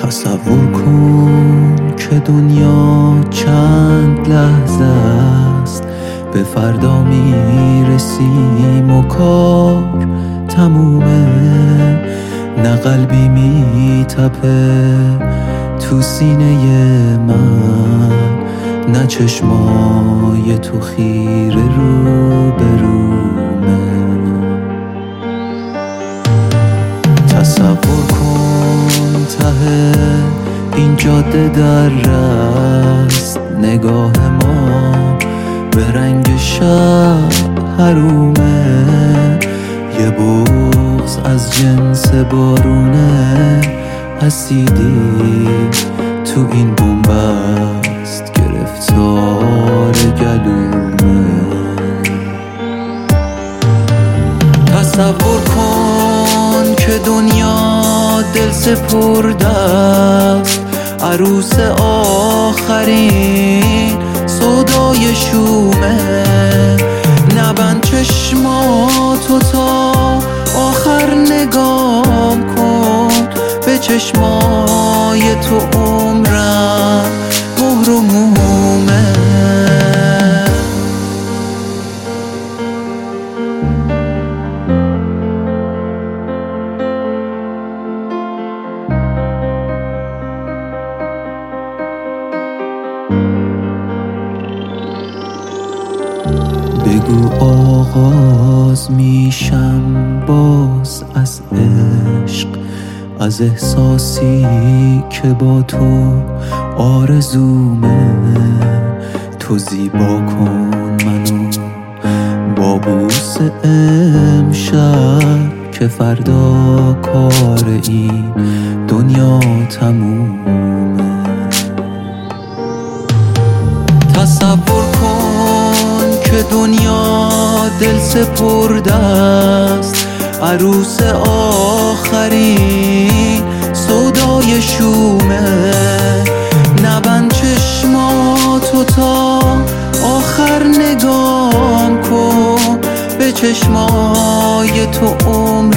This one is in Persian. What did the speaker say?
تصور کن که دنیا چند لحظه است، به فردا میرسیم و کار تمومه. نه قلبی میتپه تو سینه من، نه چشمای تو خیره رو برومه. تصور کن ته این جاده در رست، نگاه ما به رنگ شب حرومه. یه بغض از جنس بارونه، اسیدی تو این بنبست گرفتار گلومه. تصور کن که دنیا دل سپرده است، عروس آخرین سودای شومه. نبند چشماتو تا آخر نگام کن، به چشمای تو عمرم مهر و مومه. بگو آغاز میشم باز از عشق، از احساسی که با تو آرزومه. تو زیبا کن منو با بوس امشب، که فردا کار این دنیا تمومه. تصور کن که دنیا دل سپرده است، عروس آخرین سودای شومه. نبند چشماتو تا آخر نگام کن، به چشمای تو